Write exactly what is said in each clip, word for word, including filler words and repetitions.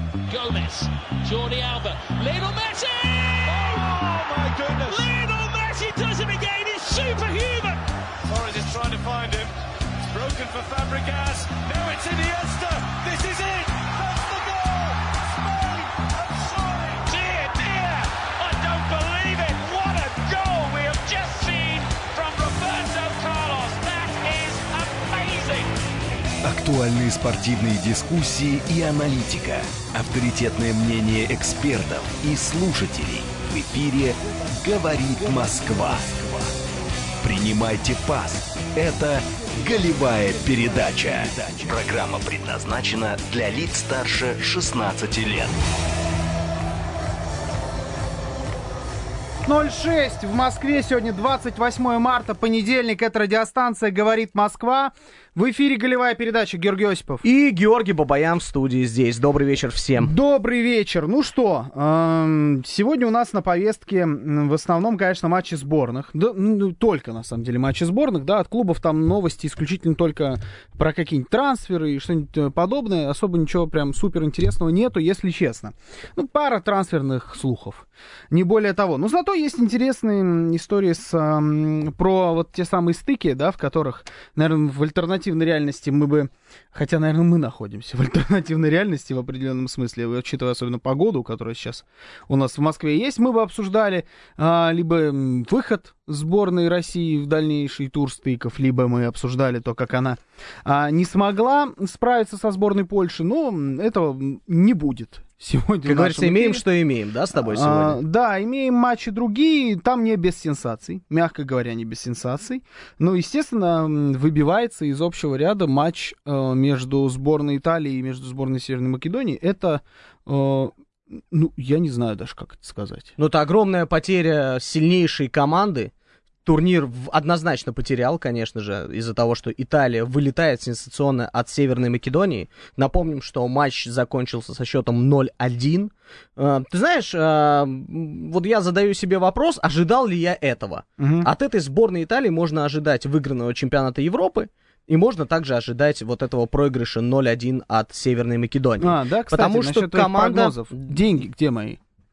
Gomez, Jordi Alba, Lionel Messi! Oh my goodness! Lionel Messi does it again, he's superhuman! Torres is trying to find him, it's broken for Fabregas, now it's Iniesta, this is it! That's the goal! Spain have soaring! Dear, dear, I don't believe it! What a goal we have just seen from Roberto Carlos, that is amazing! Актуальные спортивные дискуссии и аналитика. Авторитетное мнение экспертов и слушателей. В эфире «Говорит Москва». Принимайте пас. Это «Голевая передача». Программа предназначена для лиц старше шестнадцати лет. ноль шесть в Москве. Сегодня двадцать восьмое марта, понедельник. Это радиостанция «Говорит Москва». В эфире голевая передача. Георгий Осипов. И Георгий Бабаян в студии здесь. Добрый вечер всем. Добрый вечер. Ну что, эм, сегодня у нас на повестке в основном, конечно, матчи сборных. Да, ну, только, на самом деле, матчи сборных. Да, от клубов там новости исключительно только про какие-нибудь трансферы и что-нибудь подобное. Особо ничего прям супер интересного нету, если честно. Ну, пара трансферных слухов. Не более того. Но зато есть интересные истории с, эм, про вот те самые стыки, да, в которых, наверное, в альтернативной реальности мы бы... Хотя, наверное, мы находимся в альтернативной реальности в определенном смысле, учитывая особенно погоду, которая сейчас у нас в Москве есть, мы бы обсуждали а, либо выход сборной России в дальнейший тур стыков, либо мы обсуждали то, как она а, не смогла справиться со сборной Польши, но этого не будет. Сегодня, как говорится, имеем, что имеем, да, с тобой сегодня? А, да, имеем матчи другие, там не без сенсаций, мягко говоря, не без сенсаций. Но, естественно, выбивается из общего ряда матч э, между сборной Италии и между сборной Северной Македонии. Это, э, ну, я не знаю даже, как это сказать. Ну, это огромная потеря сильнейшей команды. Турнир однозначно потерял, конечно же, из-за того, что Италия вылетает сенсационно от Северной Македонии. Напомним, что матч закончился со счетом ноль один. Ты знаешь, вот я задаю себе вопрос, ожидал ли я этого? Угу. От этой сборной Италии можно ожидать выигранного чемпионата Европы, и можно также ожидать вот этого проигрыша ноль один от Северной Македонии. А, да, кстати, потому что команда... Деньги где мои?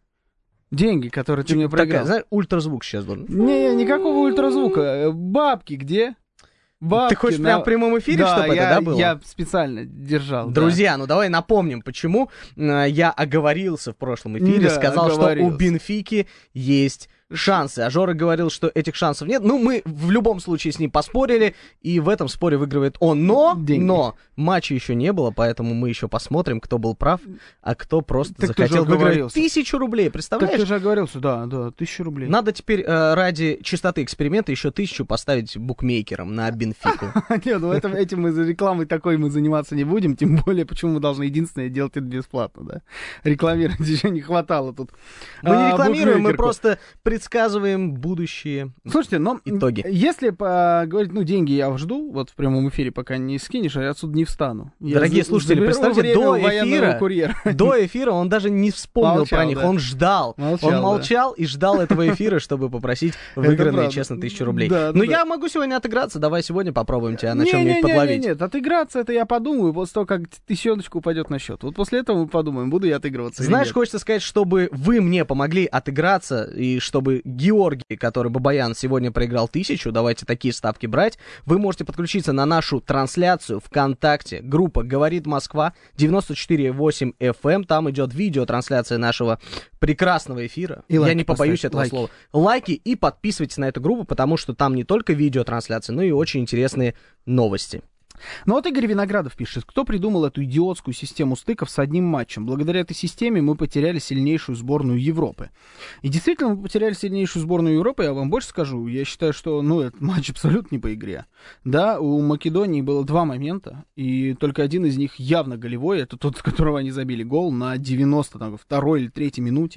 Деньги, которые ты мне проиграл. Знаешь, ультразвук сейчас должен. Не, никакого ультразвука. Бабки где? Бабки ты хочешь на... прямо в прямом эфире, да, чтобы я, это, да, было? Я специально держал. Друзья, да. ну давай напомним, почему э, я оговорился в прошлом эфире, да, сказал, что у Бенфики есть шансы. А Жора говорил, что этих шансов нет. Ну, мы в любом случае с ним поспорили, и в этом споре выигрывает он. Но, но матча еще не было, поэтому мы еще посмотрим, кто был прав, а кто просто так захотел выиграть тысячу рублей. Представляешь? Так ты же оговорился, да, да, тысячу рублей. Надо теперь э, ради чистоты эксперимента еще тысячу поставить букмекерам на Бенфику. Нет, ну этим мы за рекламой такой мы заниматься не будем, тем более, почему мы должны единственное делать это бесплатно, да? Рекламировать еще не хватало тут. Мы не рекламируем, мы просто предсказываем будущие Слушайте, но итоги. Если uh, говорить, ну, деньги я жду, вот в прямом эфире, пока не скинешь, я отсюда не встану. Дорогие я слушатели, представьте, до эфира, до эфира он даже не вспомнил молчал, про них, да. он ждал. Молчал, он молчал да. и ждал этого эфира, чтобы попросить выигранные, честно, тысячу рублей. Да, Но да. я могу сегодня отыграться, давай сегодня попробуем тебя на чем-нибудь подловить. Нет, нет, отыграться это я подумаю, после того, как тысячоночка упадет на счет. Вот после этого мы подумаем, буду я отыгрываться. Знаешь, хочется сказать, чтобы вы мне помогли отыграться, и чтобы Георгий, который Бабаян сегодня проиграл тысячу, давайте такие ставки брать, вы можете подключиться на нашу трансляцию ВКонтакте, группа «Говорит Москва», девяносто четыре и восемь эф эм, там идет видеотрансляция нашего прекрасного эфира, и я не побоюсь поставь, этого лайки. слова. Лайки и подписывайтесь на эту группу, потому что там не только видеотрансляция, но и очень интересные новости. Ну вот Игорь Виноградов пишет, кто придумал эту идиотскую систему стыков с одним матчем? Благодаря этой системе мы потеряли сильнейшую сборную Европы. И действительно, мы потеряли сильнейшую сборную Европы, я вам больше скажу. Я считаю, что, ну, этот матч абсолютно не по игре. Да, у Македонии было два момента, и только один из них явно голевой, это тот, с которого они забили гол на девяносто второй или третьей минуте.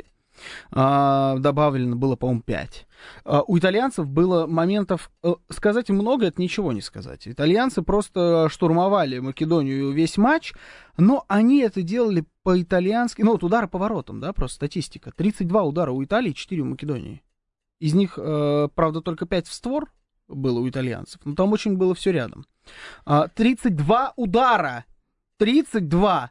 А, добавлено было, по-моему, пять. А, у итальянцев было моментов... Сказать много, это ничего не сказать. Итальянцы просто штурмовали Македонию весь матч, но они это делали по-итальянски. Ну, вот удары по воротам, да, просто статистика. тридцать два удара у Италии, четыре у Македонии. Из них, э, правда, только пять в створ было у итальянцев, но там очень было все рядом. А, тридцать два удара! тридцать два!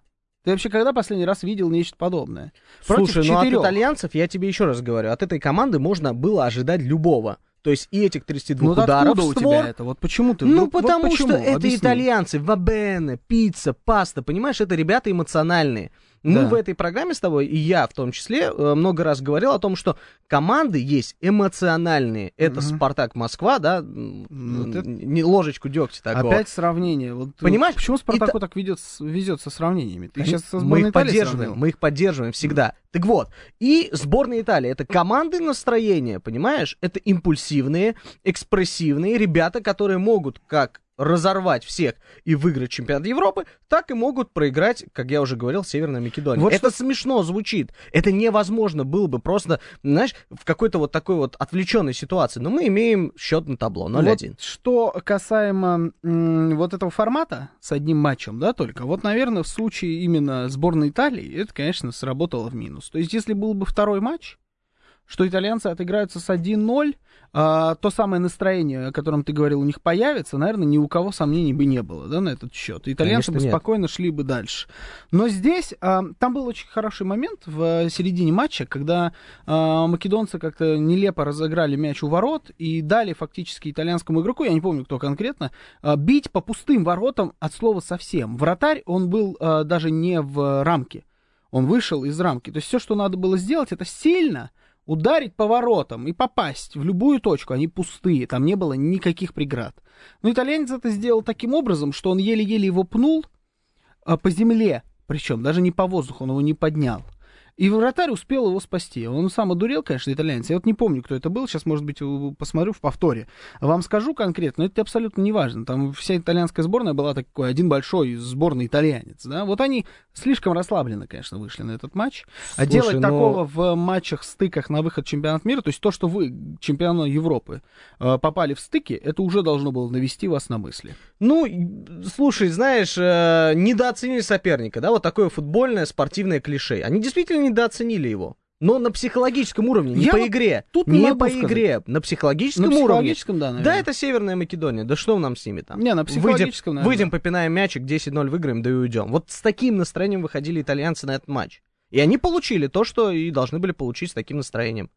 Ты вообще когда последний раз видел нечто подобное? Слушай, Против ну четырех. от итальянцев, я тебе еще раз говорю, от этой команды можно было ожидать любого. То есть и этих тридцати двух Ну, ударов откуда в у створ. тебя это? Вот почему ты Ну, вдруг- вот потому почему? что это Объясни. итальянцы, вабене, пицца, паста, понимаешь, это ребята эмоциональные. Мы Да. в этой программе с тобой, и я в том числе, э, много раз говорил о том, что команды есть эмоциональные. Это Мгм. Спартак Москва, да, Ну, ты- не ложечку дегтя такого. Опять сравнение. Вот, Понимаешь, Почему Спартаку Ита- так ведет, с- везет со сравнениями? Ты Они- сейчас со мы сборной их Италии поддерживаем, сравнил? мы их поддерживаем всегда. Так вот, и сборная Италии, это команды настроения, понимаешь? Это импульсивные, экспрессивные ребята, которые могут как разорвать всех и выиграть чемпионат Европы, так и могут проиграть, как я уже говорил, Северной Македонии. Вот это что- смешно звучит. Это невозможно было бы просто, знаешь, в какой-то вот такой вот отвлеченной ситуации. Но мы имеем счет на табло ноль один. Вот что касаемо м, вот этого формата с одним матчем, да, только, вот, наверное, в случае именно сборной Италии, это, конечно, сработало в минус. То есть, если был бы второй матч, что итальянцы отыграются с один ноль, а, то самое настроение, о котором ты говорил, у них появится, наверное, ни у кого сомнений бы не было, да, на этот счет. Итальянцы Конечно, бы нет. спокойно шли бы дальше. Но здесь, а, там был очень хороший момент в середине матча, когда а, македонцы как-то нелепо разыграли мяч у ворот и дали фактически итальянскому игроку, я не помню, кто конкретно, а, бить по пустым воротам от слова совсем. Вратарь, он был а, даже не в рамке, он вышел из рамки. То есть все, что надо было сделать, это сильно ударить по воротам и попасть в любую точку. Они пустые, там не было никаких преград. Но итальянец это сделал таким образом, что он еле-еле его пнул а, по земле, причем даже не по воздуху, он его не поднял. И вратарь успел его спасти. Он сам одурел, конечно, итальянец. Я вот не помню, кто это был. Сейчас, может быть, посмотрю в повторе. Вам скажу конкретно, но это абсолютно не важно. Там вся итальянская сборная была такой один большой сборный итальянец. Да? Вот они слишком расслабленно, конечно, вышли на этот матч. А Слушай, делать но- такого в матчах, стыках на выход в чемпионат мира, то есть то, что вы, чемпионы Европы, э, попали в стыки, это уже должно было навести вас на мысли. Ну, и, слушай, знаешь, э, недооценили соперника, да, вот такое футбольное спортивное клише. Они действительно недооценили его. Но на психологическом уровне, не Я по вот игре. тут не не могу по сказать. игре, на психологическом На уровне. психологическом, да, наверное. Да, это Северная Македония. Да что нам с ними там? Не, на Выйдем, психологическом, наверное. выйдем, попинаем мячик, десять ноль выиграем, да и уйдем. Вот с таким настроением выходили итальянцы на этот матч. И они получили то, что и должны были получить с таким настроением.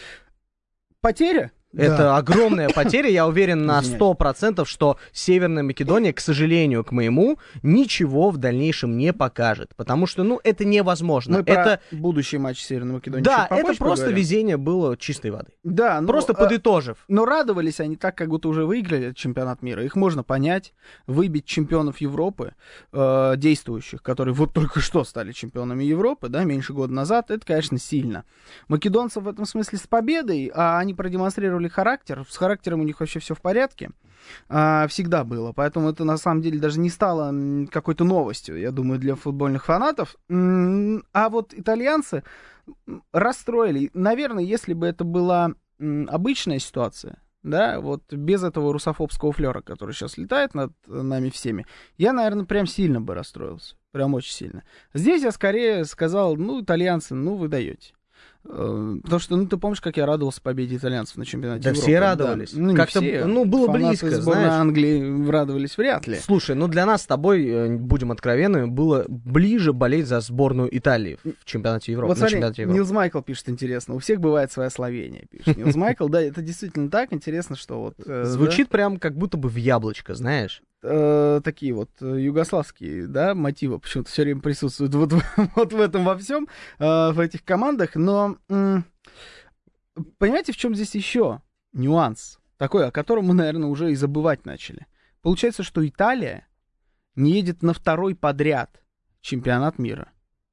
Потеря? Это Да. огромная потеря, я уверен на Извиняюсь. сто процентов, что Северная Македония, к сожалению, к моему, ничего в дальнейшем не покажет. Потому что, ну, это невозможно. Мы это, про будущий матч Северной Македонии да, чуть попозже это просто поговорим. везение было чистой воды. Да, ну, Просто э, подытожив. Но радовались они так, как будто уже выиграли этот чемпионат мира. Их можно понять. Выбить чемпионов Европы, э, действующих, которые вот только что стали чемпионами Европы, да, меньше года назад, это, конечно, сильно. Македонцев в этом смысле с победой, а они продемонстрировали характер. С характером у них вообще все в порядке. А, всегда было. Поэтому это, на самом деле, даже не стало м, какой-то новостью, я думаю, для футбольных фанатов. М, А вот итальянцы м, расстроили. Наверное, если бы это была м, обычная ситуация, да, вот без этого русофобского флера, который сейчас летает над нами всеми, я, наверное, прям сильно бы расстроился. Прям очень сильно. Здесь я скорее сказал, ну, итальянцы, ну, вы даете. Э, Потому что, ну, ты помнишь, как я радовался победе итальянцев на чемпионате Да Европы? все радовались. Ну, не Как-то, все. ну, было Фанаты близко, сборной знаешь. Англии радовались вряд ли. Слушай, ну для нас с тобой, э, будем откровенными, было ближе болеть за сборную Италии в чемпионате Европы. Вот на смотри, чемпионате Европы. Нилс Майкл пишет интересно. У всех бывает своя Словения, пишет Нилс Майкл. Да, это действительно так. Интересно, что вот... э, Звучит прям как будто бы в яблочко, знаешь. да, э, такие вот э, югославские, да, мотивы почему-то все время присутствуют вот, в- вот в этом во всем, э, в этих командах. Но м, понимаете, в чем здесь еще нюанс? Такой, о котором мы, наверное, уже и забывать начали. Получается, что Италия не едет на второй подряд чемпионат мира.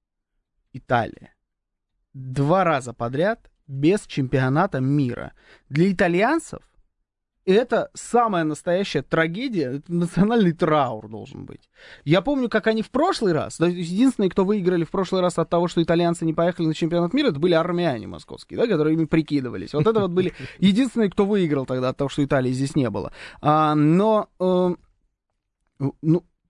Италия. Два раза подряд без чемпионата мира. Для итальянцев это самая настоящая трагедия, это национальный траур должен быть. Я помню, как они в прошлый раз, да, единственные, кто выиграли в прошлый раз от того, что итальянцы не поехали на чемпионат мира, это были армяне московские, да, которые ими прикидывались. Вот это вот были единственные, кто выиграл тогда от того, что Италии здесь не было. А, но, э, ну,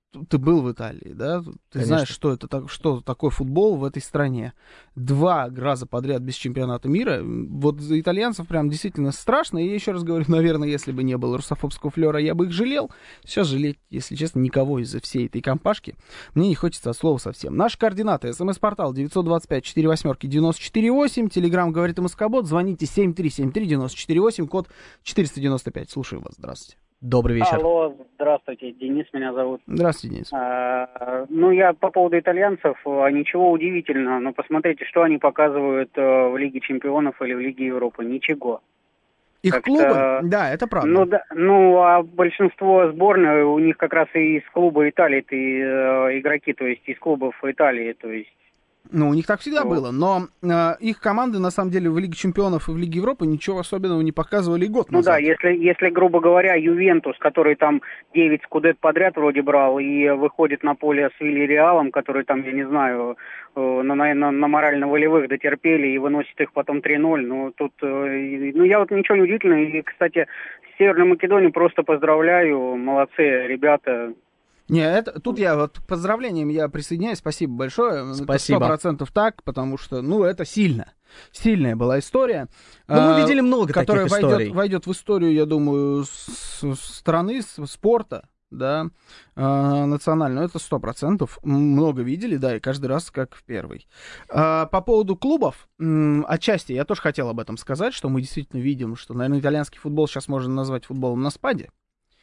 ты был в Италии, да? Ты Конечно. знаешь, что это так, что такое футбол в этой стране. Два раза подряд без чемпионата мира. Вот за итальянцев прям действительно страшно. И я еще раз говорю, наверное, если бы не было русофобского флера, я бы их жалел. Сейчас жалеть, если честно, никого из-за всей этой компашки мне не хочется от слова совсем. Наши координаты. СМС-портал девятьсот двадцать пять сорок восемь девяносто четыре восемь. Телеграм говорит МСК-бот. Звоните семь три семь три девяносто четыре восемь, код четыреста девяносто пять. Слушаю вас. Здравствуйте. Добрый вечер. Алло, здравствуйте, Денис меня зовут. Здравствуйте, Денис. А, ну, я по поводу итальянцев, ничего удивительного, но посмотрите, что они показывают в Лиге Чемпионов или в Лиге Европы. Ничего. Их Как-то... клубы? Да, это правда. Ну, да, ну, а большинство сборной у них как раз и из клуба Италии и, э, игроки, то есть из клубов Италии, то есть. Ну, у них так всегда Вот. было, но э, их команды, на самом деле, в Лиге Чемпионов и в Лиге Европы ничего особенного не показывали и год Ну назад. да, если, если, грубо говоря, Ювентус, который там девять скудет подряд вроде брал, и выходит на поле с Вильяреалом, который там, я не знаю, э, на, на, на морально-волевых дотерпели и выносит их потом три ноль, ну тут, э, ну я вот ничего не удивительного, и, кстати, Северную Македонию просто поздравляю, молодцы ребята. Не, это, тут я вот к поздравлениям я присоединяюсь, спасибо большое. Спасибо. Сто процентов так, потому что, ну, это сильно. Сильная была история. Ну, мы а, видели много которая таких войдет, историй. войдет в историю, я думаю, с, с страны, с спорта, да, а, национального. Это сто процентов. Много видели, да, и каждый раз как в первый. А, по поводу клубов, м, отчасти я тоже хотел об этом сказать, что мы действительно видим, что, наверное, итальянский футбол сейчас можно назвать футболом на спаде.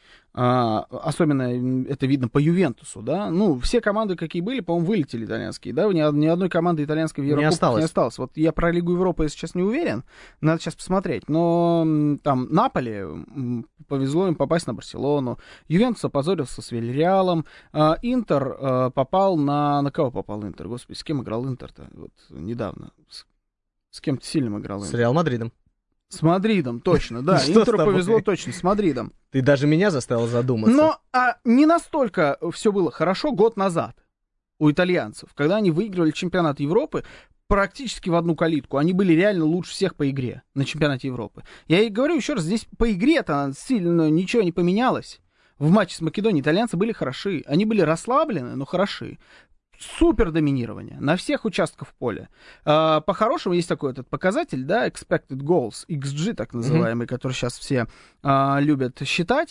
А, особенно это видно по Ювентусу, да, ну, все команды, какие были, по-моему, вылетели итальянские, да, ни, ни одной команды итальянской в Еврокубках Не осталось. не осталось. Вот я про Лигу Европы, если сейчас не уверен, надо сейчас посмотреть, но м, там Наполи, м, повезло им попасть на Барселону, Ювентус опозорился с Вильяреалом, а, Интер а, попал на... На кого попал Интер? Господи, с кем играл Интер-то? Вот недавно. С, с кем-то сильным играл С Интер. Реал Мадридом. С Мадридом, точно, да. Что с Интеру тобой? повезло точно, с Мадридом. Ты даже меня заставил задуматься. Но а, не настолько все было хорошо год назад у итальянцев, когда они выигрывали чемпионат Европы практически в одну калитку. Они были реально лучше всех по игре на чемпионате Европы. Я и говорю еще раз, здесь по игре-то сильно ничего не поменялось. В матче с Македонией итальянцы были хороши. Они были расслаблены, но хороши. Супер доминирование на всех участках поля. А, по-хорошему есть такой этот показатель, да, expected goals, икс джи так называемый, mm-hmm. который сейчас все а, любят считать.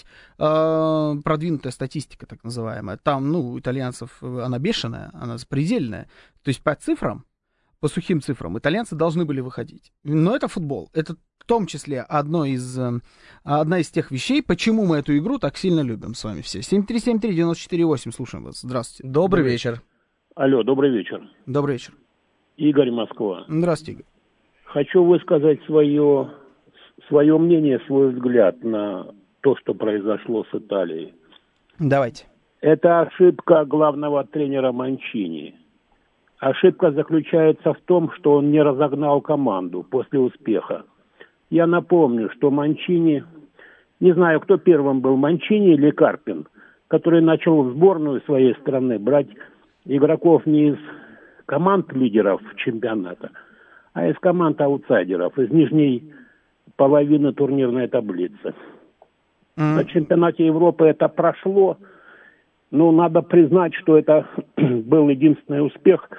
А, продвинутая статистика так называемая. Там, ну, у итальянцев она бешеная, она запредельная. То есть по цифрам, по сухим цифрам, итальянцы должны были выходить. Но это футбол. Это в том числе одно из, одна из тех вещей, почему мы эту игру так сильно любим с вами все. семь три семь три девяносто четыре восемь, слушаем вас. Здравствуйте. Добрый вечер. Алло, добрый вечер. Добрый вечер. Игорь, Москва. Здравствуйте, Игорь. Хочу высказать свое, свое мнение, свой взгляд на то, что произошло с Италией. Давайте. Это ошибка главного тренера Манчини. Ошибка заключается в том, что он не разогнал команду после успеха. Я напомню, что Манчини, не знаю, кто первым был, Манчини или Карпин, который начал в сборную своей страны брать игроков не из команд лидеров чемпионата, а из команд аутсайдеров, из нижней половины турнирной таблицы. Mm-hmm. На чемпионате Европы это прошло, но надо признать, что это был единственный успех,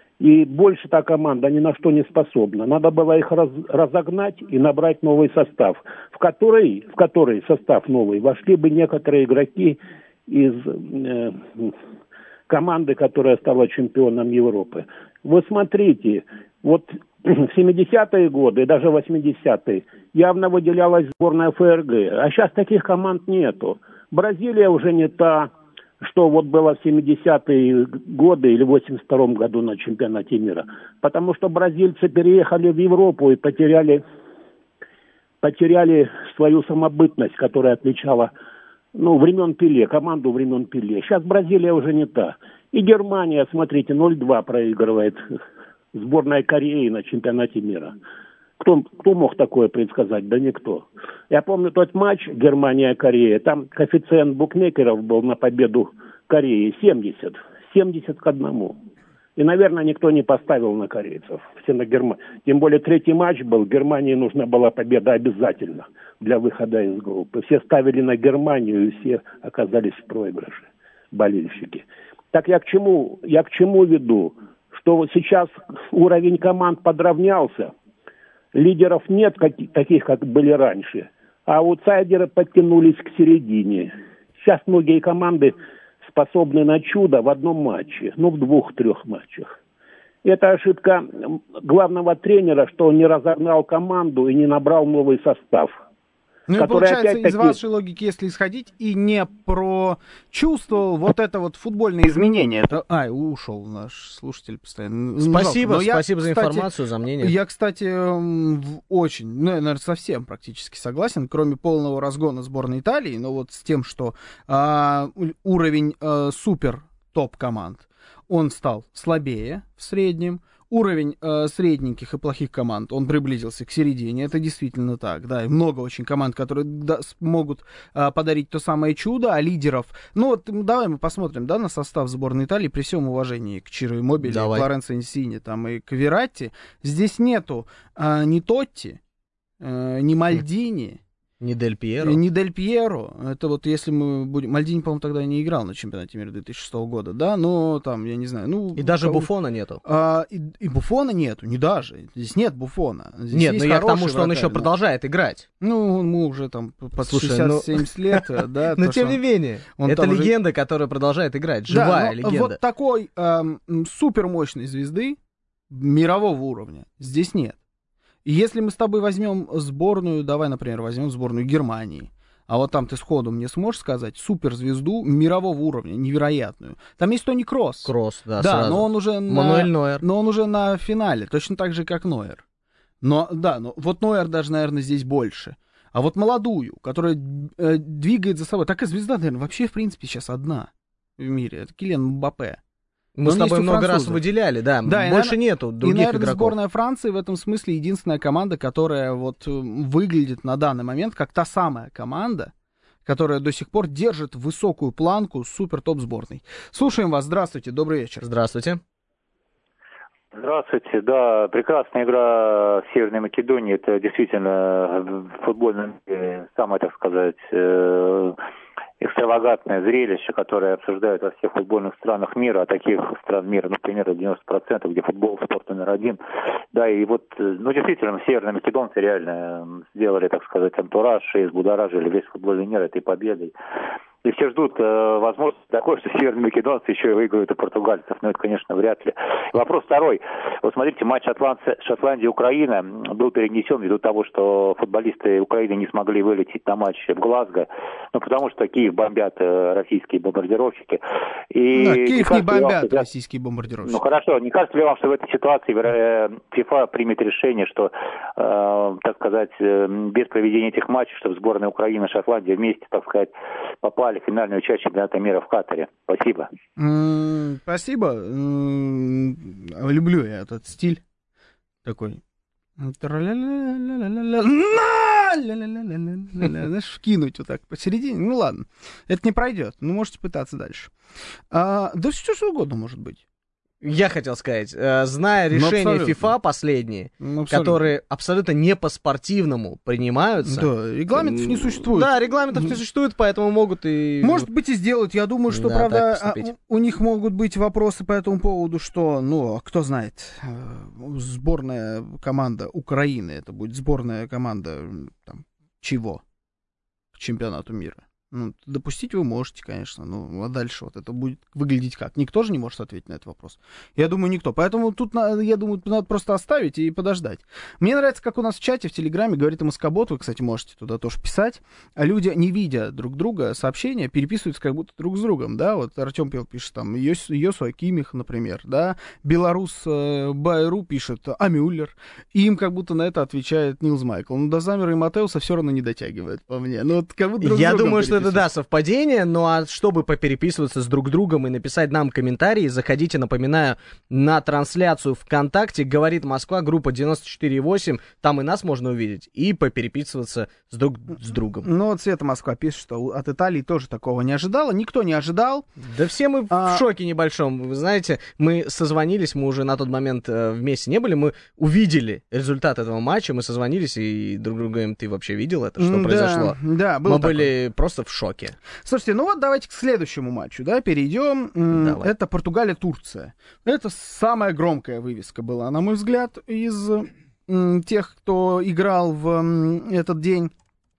и больше та команда ни на что не способна. Надо было их раз, разогнать и набрать новый состав, в который, в который состав новый вошли бы некоторые игроки из э, команды, которая стала чемпионом Европы. Вы смотрите, вот в семидесятые годы и даже восьмидесятые явно выделялась сборная эф эр гэ, а сейчас таких команд нету. Бразилия уже не та, что вот было в семидесятые годы или в восемьдесят втором году на чемпионате мира. Потому что бразильцы переехали в Европу и потеряли, потеряли свою самобытность, которая отличала, ну, времен Пеле, команду времен Пеле. Сейчас Бразилия уже не та. И Германия, смотрите, ноль два проигрывает сборная Кореи на чемпионате мира. Кто, кто мог такое предсказать? Да никто. Я помню тот матч Германия-Корея. Там коэффициент букмекеров был на победу Кореи семьдесят. семьдесят к одному. И, наверное, никто не поставил на корейцев. Все на Германию. Тем более третий матч был. Германии нужна была победа обязательно для выхода из группы. Все ставили на Германию, и все оказались в проигрыше. болельщики. Так я к чему, я к чему веду? Что вот сейчас уровень команд подравнялся, лидеров нет как, таких, как были раньше, а аутсайдеры подтянулись к середине. Сейчас многие команды способны на чудо в одном матче, ну в двух-трех матчах. Это ошибка главного тренера, что он не разогнал команду и не набрал новый состав. Ну и получается, из вашей логики, если исходить, и не прочувствовал вот это вот футбольное изменение. Это... Ай, ушел наш слушатель постоянно. Спасибо, жалко. спасибо я, за кстати, информацию, за мнение. Я, кстати, очень, ну, наверное, совсем практически согласен, кроме полного разгона сборной Италии, но вот с тем, что а, уровень а, супер топ-команд, он стал слабее в среднем. Уровень э, средненьких и плохих команд, он приблизился к середине, это действительно так, да, и много очень команд, которые да, смогут э, подарить то самое чудо, а лидеров, ну вот давай мы посмотрим, да, на состав сборной Италии при всем уважении к Чиро Иммобиле, к Лоренцо Инсине, там, и к Вератти, здесь нету э, ни Тотти, э, ни Мальдини, Не Дель Пьеро. Не Дель Пьеро. Это вот если мы будем... Мальдини, по-моему, тогда не играл на чемпионате мира две тысячи шестого года, да, но там, я не знаю, ну... И даже кого... Буффона нету. А, и, и Буффона нету, не даже. Здесь нет Буффона. Здесь нет, но я к тому, что вратарь, он еще да. продолжает играть. Ну, мы уже там под Слушай, шестьдесят-семьдесят ну... лет, да. Но тем не менее, это легенда, которая продолжает играть, живая легенда. Вот такой супермощной звезды мирового уровня здесь нет. И если мы с тобой возьмем сборную, давай, например, возьмем сборную Германии, а вот там ты сходу мне сможешь сказать суперзвезду мирового уровня, невероятную. Там есть Тони Кросс. Кросс, да, Да, сразу. но он уже Мануэль на... Нойер. Но он уже на финале, точно так же, как Нойер. Но, да, но вот Нойер даже, наверное, здесь больше. А вот молодую, которая э, двигает за собой, такая звезда, наверное, вообще, в принципе, сейчас одна в мире. Это Килиан Мбаппе. Мы Он с тобой много французов. раз выделяли, да, да больше и, нету других и, наверное, игроков. Сборная Франции в этом смысле единственная команда, которая вот выглядит на данный момент как та самая команда, которая до сих пор держит высокую планку супер-топ сборной. Слушаем вас, здравствуйте, добрый вечер. Здравствуйте. Здравствуйте, да, прекрасная игра Северной Македонии, это действительно футбольное, самое, так сказать, экстравагантное зрелище, которое обсуждают во всех футбольных странах мира, а таких стран мира, ну, примерно девяносто процентов, где футбол спорт номер один. Да, и вот, ну, действительно, северные македонцы реально сделали, так сказать, антураж и взбудоражили весь футбольный мир этой победой. И все ждут э, возможности такой, что северные македонцы еще и выиграют у португальцев. Но это, конечно, вряд ли. Вопрос второй. Вот смотрите, матч Шотландия-Украина был перенесен ввиду того, что футболисты Украины не смогли вылететь на матч в Глазго. Ну, потому что Киев бомбят э, российские бомбардировщики. И да, Киев не бомбят вам, российские бомбардировщики. Ну, хорошо. Не кажется ли вам, что в этой ситуации ФИФА примет решение, что, э, так сказать, э, без проведения этих матчей, чтобы сборная Украины и Шотландия вместе, так сказать, попали в финальную часть чемпионата мира в Катаре? Спасибо. Mm, спасибо. Mm, люблю я этот стиль такой. Знаешь, вкинуть вот так посередине. Ну ладно, это не пройдет. Ну, можете пытаться дальше. А, да все что угодно может быть. Я хотел сказать, э, зная решения ФИФА последние, ну, которые абсолютно не по-спортивному принимаются. Да, регламентов не существует. Да, регламентов не существует, поэтому могут и... Может быть и сделают. Я думаю, что, да, правда, у них могут быть вопросы по этому поводу, что, ну, кто знает, сборная команда Украины, это будет сборная команда там, чего? К чемпионату мира. Ну, допустить вы можете, конечно, ну, а дальше вот это будет выглядеть как? Никто же не может ответить на этот вопрос. Я думаю, никто. Поэтому тут, я думаю, надо просто оставить и подождать. Мне нравится, как у нас в чате, в Телеграме, говорит МСК-бот, вы, кстати, можете туда тоже писать, а люди, не видя друг друга сообщения, переписываются как будто друг с другом, да, вот Артем Пел пишет там, Йос, Йосу Акимих, например, да, Белорус э, Байру пишет, а Мюллер, и им как будто на это отвечает Нилс Майкл. Ну, до Замера и Матеуса все равно не дотягивает, по мне. Ну, вот как будто друг Я с другом думаю, что это, да, совпадение, ну а чтобы попереписываться с друг другом и написать нам комментарии, заходите, напоминаю, на трансляцию ВКонтакте «Говорит Москва», группа девяносто четыре и восемь, там и нас можно увидеть, и попереписываться с друг с другом. Ну вот Света Москва пишет, что от Италии тоже такого не ожидала, никто не ожидал. Да все мы а... в шоке небольшом, вы знаете, мы созвонились, мы уже на тот момент э, вместе не были, мы увидели результат этого матча, мы созвонились и друг другу говорим, ты вообще видел это, что да, произошло? Да, было мы такое. были просто в шоке. Слушайте, ну вот давайте к следующему матчу, да, перейдем. Давай. Это Португалия-Турция. Это самая громкая вывеска была, на мой взгляд, из м, тех, кто играл в м, этот день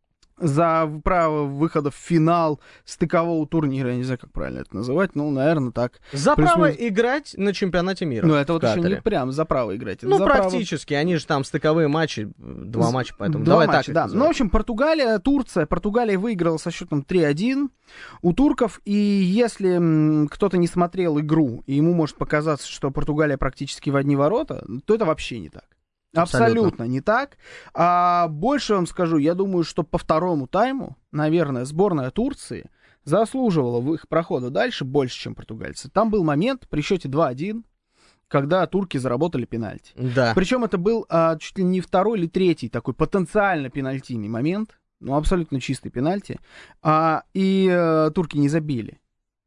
за право выхода в финал стыкового турнира. Я не знаю, как правильно это называть, ну, наверное, так. За Плюс право минус... играть на чемпионате мира. Ну, это вот еще не прям за право играть. Ну, за практически. Право... Они же там стыковые матчи, два матча, поэтому два давай матча, так. Да. Ну, в общем, Португалия, Турция. Португалия выиграла со счетом три один у турков. И если кто-то не смотрел игру, и ему может показаться, что Португалия практически в одни ворота, то это вообще не так. Абсолютно. Абсолютно не так. А больше вам скажу, я думаю, что по второму тайму, наверное, сборная Турции заслуживала в их прохода дальше больше, чем португальцы. Там был момент при счете два один, когда турки заработали пенальти. Да. Причем это был а, чуть ли не второй или третий такой потенциально пенальтийный момент, ну, абсолютно чистый пенальти, а, и а, турки не забили.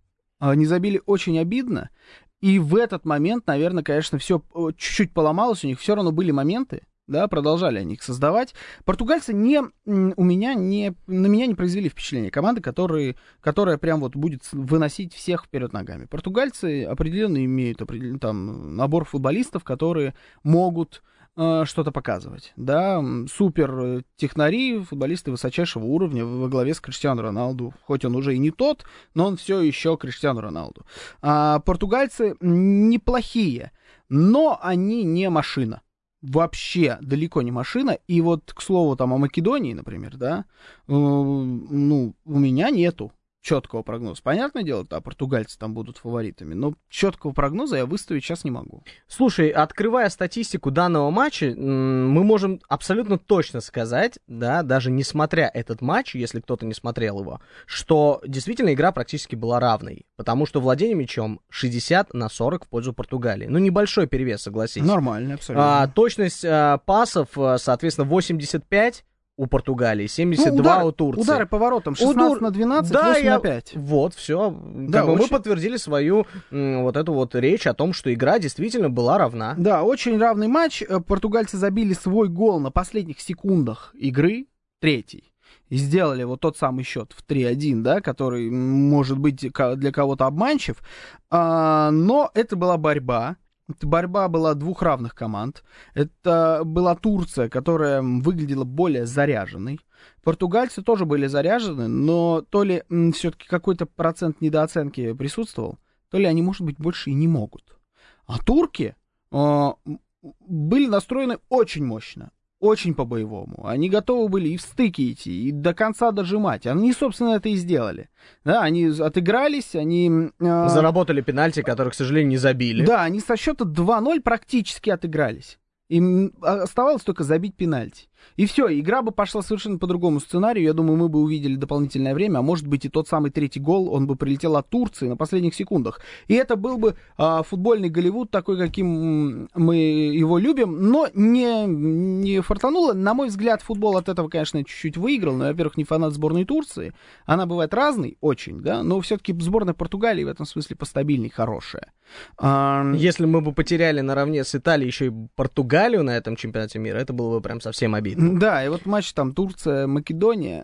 А, не забили очень обидно. И в этот момент, наверное, конечно, все чуть-чуть поломалось у них. Все равно были моменты, да, продолжали они их создавать. Португальцы не, у меня не, на меня не произвели впечатление команды, которые, которая прям вот будет выносить всех вперед ногами. Португальцы определенно имеют определенный там набор футболистов, которые могут э, что-то показывать, да, супер технари, футболисты высочайшего уровня во главе с Криштиану Роналду, хоть он уже и не тот, но он все еще Криштиану Роналду. А португальцы неплохие, но они не машина. Вообще далеко не машина. И вот, к слову, там о Македонии, например, да, э, ну, у меня нету четкого прогноза. Понятное дело, да, португальцы там будут фаворитами, но четкого прогноза я выставить сейчас не могу. Слушай, открывая статистику данного матча, мы можем абсолютно точно сказать, да, даже не смотря этот матч, если кто-то не смотрел его, что действительно игра практически была равной, потому что владение мячом шестьдесят на сорок в пользу Португалии. Ну, небольшой перевес, согласись. Нормально, абсолютно. А, точность а, пасов, соответственно, восемьдесят пять у Португалии, семьдесят два ну, удар, у Турции. Удары по воротам шестнадцать Удар... на двенадцать, да, восемь я... на пять. Вот, все. Да, очень... очень... Мы подтвердили свою м, вот эту вот речь о том, что игра действительно была равна. Да, очень равный матч. Португальцы забили свой гол на последних секундах игры, третий. И сделали вот тот самый счет в три один, да, который может быть для кого-то обманчив. А, но это была борьба. Это борьба была двух равных команд. Это была Турция, которая выглядела более заряженной. Португальцы тоже были заряжены, но то ли м, все-таки какой-то процент недооценки присутствовал, то ли они, может быть, больше и не могут. А турки э, были настроены очень мощно. Очень по-боевому. Они готовы были и в стыки идти, и до конца дожимать. Они, собственно, это и сделали. Да, они отыгрались, они... Э... Заработали пенальти, которые, к сожалению, не забили. Да, они со счета два ноль практически отыгрались. Им оставалось только забить пенальти. И все, игра бы пошла совершенно по другому сценарию. Я думаю, мы бы увидели дополнительное время, а может быть и тот самый третий гол, он бы прилетел от Турции на последних секундах. И это был бы а, футбольный Голливуд, такой, каким мы его любим, но не, не фартануло. На мой взгляд, футбол от этого, конечно, чуть-чуть выиграл. Но, во-первых, не фанат сборной Турции. Она бывает разной, очень, да, но все-таки сборная Португалии в этом смысле постабильней, хорошая. А... Если мы бы потеряли наравне с Италией еще и Португалию на этом чемпионате мира, это было бы прям совсем обидно. Да, и вот матч там Турция-Македония,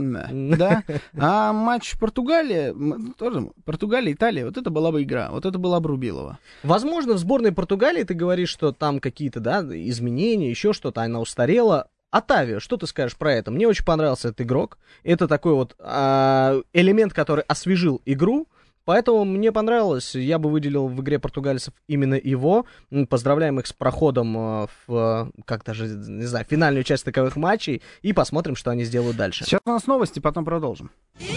да, а матч Португалия, тоже Португалия-Италия, вот это была бы игра, вот это была бы Рубилова. Возможно, в сборной Португалии ты говоришь, что там какие-то, да, изменения, еще что-то, она устарела. Отавио, что ты скажешь про это? Мне очень понравился этот игрок. Это такой вот а, элемент, который освежил игру. Поэтому мне понравилось, я бы выделил в игре португальцев именно его. Поздравляем их с проходом в, как даже, не знаю, финальную часть таковых матчей. И посмотрим, что они сделают дальше. Сейчас у нас новости, потом продолжим.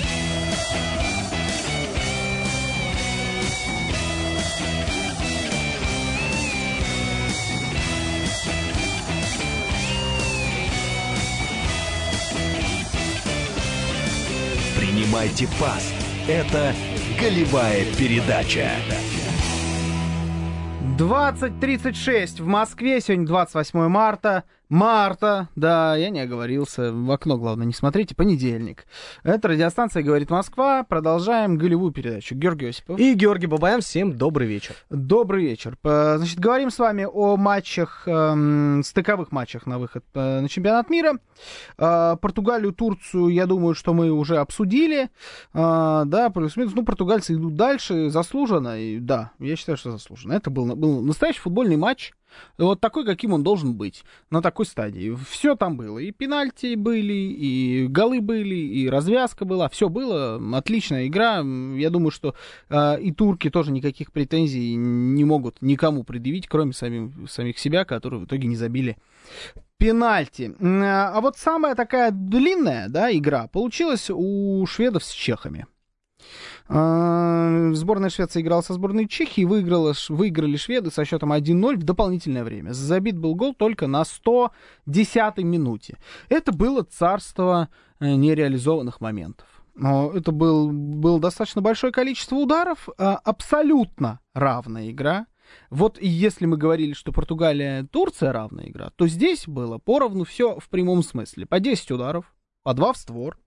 Принимайте пас. Это голевая передача. двадцать тридцать шесть в Москве, сегодня двадцать восьмое марта. марта, да, я не оговорился, в окно, главное, не смотрите, понедельник. Это радиостанция «Говорит Москва», продолжаем голевую передачу. Георгий Осипов. И Георгий Бабаян, всем добрый вечер. Добрый вечер. Значит, говорим с вами о матчах, эм, стыковых матчах на выход э, на чемпионат мира. Э, Португалию, Турцию, я думаю, что мы уже обсудили, э, да, плюс-минус, ну, португальцы идут дальше, заслуженно, и да, я считаю, что заслуженно. Это был, был настоящий футбольный матч. Вот такой, каким он должен быть, на такой стадии. Все там было. И пенальти были, и голы были, и развязка была. Все было. Отличная игра. Я думаю, что э, и турки тоже никаких претензий не могут никому предъявить, кроме самих, самих себя, которые в итоге не забили пенальти. А вот самая такая длинная, да, игра получилась у шведов с чехами. Сборная Швеции играла со сборной Чехии, выиграла, выиграли шведы со счетом один ноль в дополнительное время. Забит был гол только на сто десятой минуте. Это было царство нереализованных моментов. Но это был, было достаточно большое количество ударов, абсолютно равная игра. Вот и если мы говорили, что Португалия-Турция равная игра, то здесь было поровну все в прямом смысле. По десять ударов, по два в створ.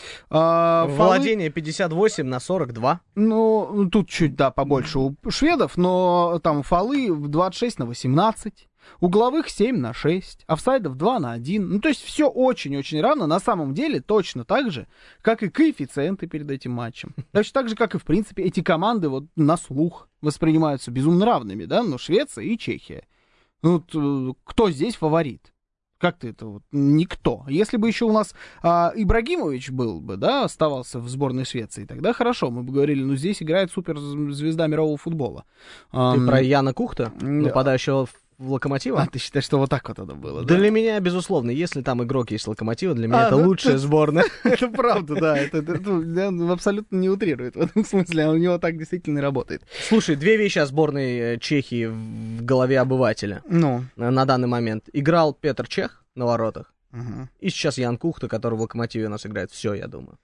А, Владение фолы... пятьдесят восемь на сорок два. Ну, тут чуть, да, побольше у шведов, но там фолы двадцать шесть на восемнадцать, угловых семь на шесть, офсайдов два на один. Ну, то есть все очень-очень равно. На самом деле точно так же, как и коэффициенты перед этим матчем. Точно так же, как и, в принципе, эти команды вот на слух воспринимаются безумно равными, да, но Швеция и Чехия. Ну, вот, кто здесь фаворит? Как-то это вот никто. Если бы еще у нас а, Ибрагимович был бы, да, оставался в сборной Швеции, тогда хорошо, мы бы говорили, ну здесь играет суперзвезда мирового футбола. Ты um, про Яна Кухта, нападающего в Локомотива? А ты считаешь, что вот так вот это было, да? Для меня, безусловно, если там игрок есть Локомотива, для меня а, это ну, лучшая сборная. Это правда, да, это абсолютно не утрирует в этом смысле, у него так действительно и работает. Слушай, две вещи о сборной Чехии в голове обывателя на данный момент. Играл Петр Чех на воротах, и сейчас Ян Кухта, который в Локомотиве у нас играет. Все, я думаю.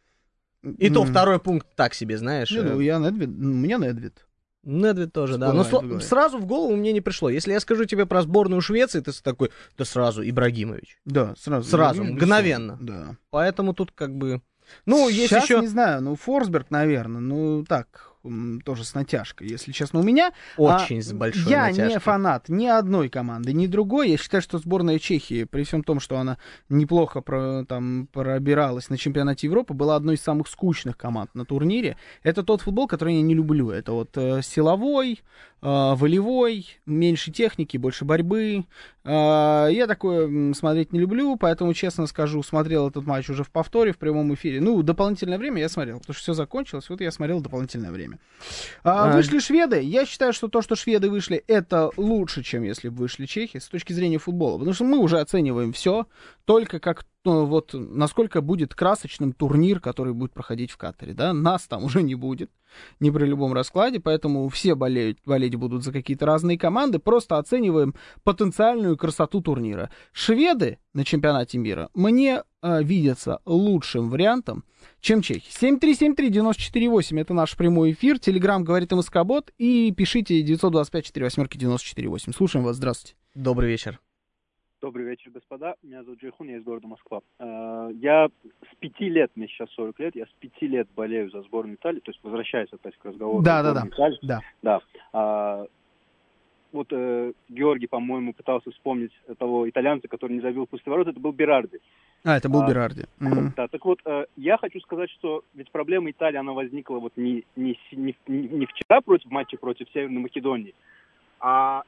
И то второй пункт так себе, знаешь. Ну, я Недвид, у меня Недвид. Недвид тоже, да. Но сло- сразу в голову мне не пришло. Если я скажу тебе про сборную Швеции, ты такой, да сразу Ибрагимович. Да, сразу. Сразу, мгновенно. Да. Поэтому тут как бы... Ну, есть сейчас еще... не знаю, ну, Форсберг, наверное, ну, так, тоже с натяжкой, если честно. У меня... Очень а, с большой я натяжкой. не фанат ни одной команды, ни другой. Я считаю, что сборная Чехии, при всем том, что она неплохо про, там, пробиралась на чемпионате Европы, была одной из самых скучных команд на турнире. Это тот футбол, который я не люблю. Это вот э, силовой, э, волевой, меньше техники, больше борьбы. Э, я такое смотреть не люблю, поэтому, честно скажу, смотрел этот матч уже в повторе, в прямом эфире. Ну, дополнительное время я смотрел, потому что все закончилось, вот я смотрел дополнительное время. А, вышли шведы. Я считаю, что то, что шведы вышли, это лучше, чем если бы вышли чехи с точки зрения футбола. Потому что мы уже оцениваем все только как, ну, вот, насколько будет красочным турнир, который будет проходить в Катаре. Да? Нас там уже не будет, ни при любом раскладе, поэтому все болеют, болеть будут за какие-то разные команды. Просто оцениваем потенциальную красоту турнира. Шведы на чемпионате мира мне э, видятся лучшим вариантом, чем чехи. семь три семь три девять четыре восемь это наш прямой эфир. Телеграм говорит МСК-бот. И пишите девять два пять четыре восемь девять четыре восемь. Слушаем вас. Здравствуйте. Добрый вечер. Добрый вечер, господа. Меня зовут Джейхун, я из города Москва. Я с пяти лет, мне сейчас сорок лет, я с пяти лет болею за сборную Италии, то есть возвращаясь опять к разговору. Да, да, да. Италии. Да. Да. А, вот э, Георгий, по-моему, пытался вспомнить того итальянца, который не забил пустые ворота, это был Берарди. А, это был а, Берарди. Mm-hmm. Да, так вот, э, я хочу сказать, что ведь проблема Италии, она возникла вот не, не, не, не вчера против матча против Северной Македонии, а...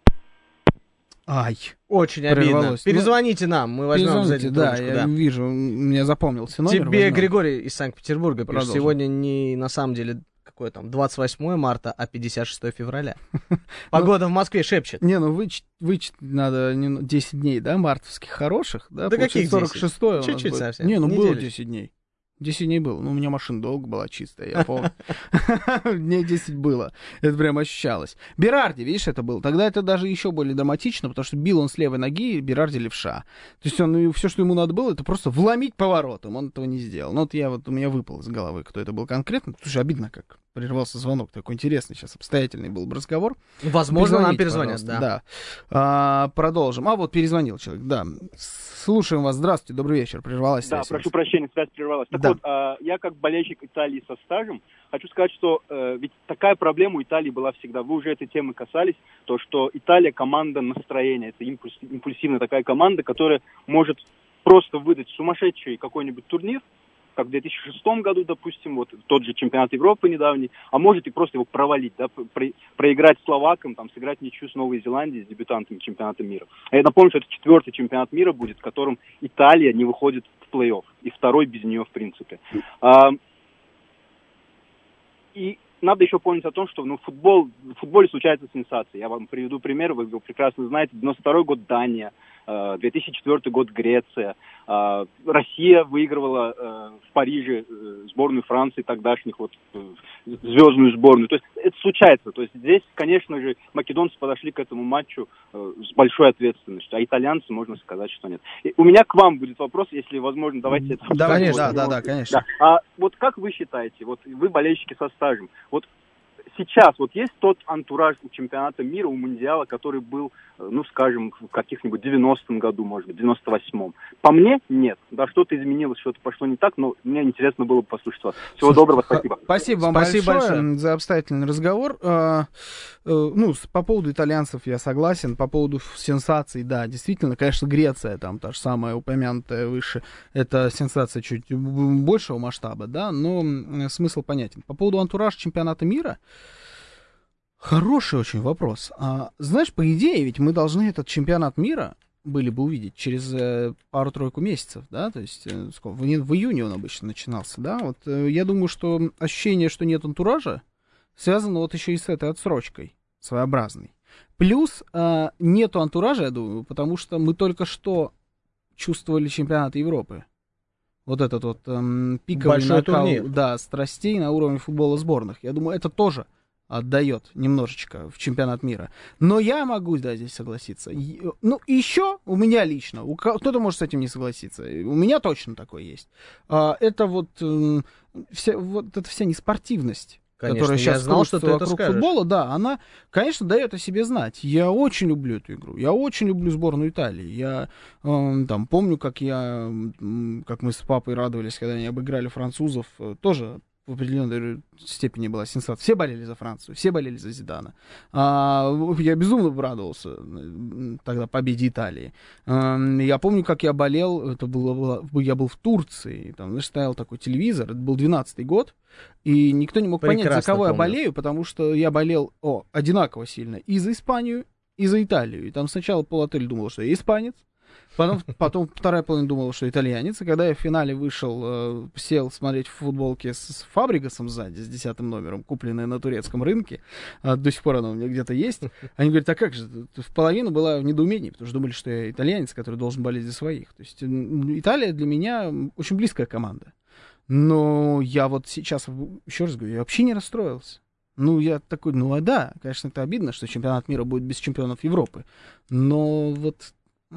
Ай, очень обидно. Перезвоните нам, мы возьмем за да, трубочку, я да. вижу, мне запомнился номер. Тебе возьмем. Григорий из Санкт-Петербурга пишет, сегодня не на самом деле какое там двадцать восьмое марта, а пятьдесят шестое февраля. Погода в Москве шепчет. Не, ну вычесть надо десять дней, да, мартовских хороших, да? Да каких сорок шестое Чуть-чуть совсем. Не, ну было десять дней. десять дней было. Ну, у меня машина долго была чистая, я помню. Дней десять было. Это прям ощущалось. Берарди, видишь, это был. Тогда это даже еще более драматично, потому что бил он с левой ноги, Берарди левша. То есть он, все, что ему надо было, это просто вломить поворотом. Он этого не сделал. Ну, вот я вот, у меня выпал из головы, кто это был конкретно. Слушай, обидно как. прервался звонок. Такой интересный сейчас, обстоятельный был бы разговор. Возможно, нам перезвонят, да. да. А, продолжим. А вот перезвонил человек, да. Слушаем вас. Здравствуйте, добрый вечер. Прервалась Да, связь. прошу прощения, связь прервалась. Так да. вот, э, я как болельщик Италии со стажем хочу сказать, что э, ведь такая проблема у Италии была всегда. Вы уже этой темы касались, то, что Италия команда настроения. Это импульс, импульсивная такая команда, которая может просто выдать сумасшедший какой-нибудь турнир, как в две тысячи шестом году, допустим, вот тот же чемпионат Европы недавний, а может и просто его провалить, да, про, проиграть словакам, там, сыграть ничью с Новой Зеландией, с дебютантами чемпионата мира. А я напомню, что это четвертый чемпионат мира будет, в котором Италия не выходит в плей-офф, и второй без нее, в принципе. А, и надо еще помнить о том, что ну, футбол, в футболе случаются сенсации. Я вам приведу пример, вы его прекрасно знаете. девяносто второй год Дания, две тысячи четвёртый год Греция. Россия выигрывала в Париже сборную Франции тогдашних, вот, звездную сборную. То есть это случается. То есть здесь, конечно же, македонцы подошли к этому матчу с большой ответственностью, а итальянцы, можно сказать, что нет. И у меня к вам будет вопрос, если возможно, давайте это... Да, конечно, вот, да, да, конечно. Да. А вот как вы считаете, вот вы болельщики со стажем, вот сейчас вот есть тот антураж у чемпионата мира, у Мундиала, который был, ну, скажем, в каких-нибудь девяностом году, может быть, девяносто восьмом. По мне, нет. Да, что-то изменилось, что-то пошло не так, но мне интересно было бы послушать вас. Всего Слушай, доброго, спасибо. Спасибо вам спасибо большое, большое за обстоятельный разговор. А, ну, по поводу итальянцев я согласен, по поводу сенсаций, да, действительно, конечно, Греция, там, та же самая упомянутая выше, это сенсация чуть большего масштаба, да, но смысл понятен. По поводу антуража чемпионата мира, хороший очень вопрос. А, знаешь, по идее, ведь мы должны этот чемпионат мира были бы увидеть через э, пару-тройку месяцев, да, то есть э, сколько, в, в июне он обычно начинался, да, вот э, я думаю, что ощущение, что нет антуража, связано вот еще и с этой отсрочкой своеобразной. Плюс э, нету антуража, я думаю, потому что мы только что чувствовали чемпионат Европы. Вот этот вот э, пиковый Большой накал, турнир. Да, страстей на уровне футбола сборных. Я думаю, это тоже отдает немножечко в чемпионат мира. Но я могу, да, здесь согласиться. И, ну, еще у меня лично, у, кто-то может с этим не согласиться, у меня точно такое есть. А, это вот, э, вся, вот эта вся неспортивность, конечно, которая сейчас я знал, что ты это вокруг скажешь. футбола, да, она, конечно, дает о себе знать. Я очень люблю эту игру, я очень люблю сборную Италии. Я э, там помню, как я, как мы с папой радовались, когда они обыграли французов, тоже в определенной степени была сенсация. Все болели за Францию, все болели за Зидана. А, я безумно обрадовался тогда победе Италии. А, я помню, как я болел, это было, я был в Турции, там, знаешь, стоял такой телевизор, это был двенадцатый год, и никто не мог Прекрасно понять, за кого помню. я болею, потому что я болел о, одинаково сильно и за Испанию, и за Италию. И там сначала полотель думал, что я испанец, Потом, потом вторая половина думала, что итальянец. И когда я в финале вышел, э, сел смотреть в футболке с, с Фабригасом сзади, с десятым номером, купленной на турецком рынке, э, до сих пор она у меня где-то есть, они говорят, а как же? В половину была в недоумении, потому что думали, что я итальянец, который должен болеть за своих. То есть Италия для меня очень близкая команда. Но я вот сейчас, еще раз говорю, я вообще не расстроился. Ну, я такой, ну, а да, конечно, это обидно, что чемпионат мира будет без чемпионов Европы. Но вот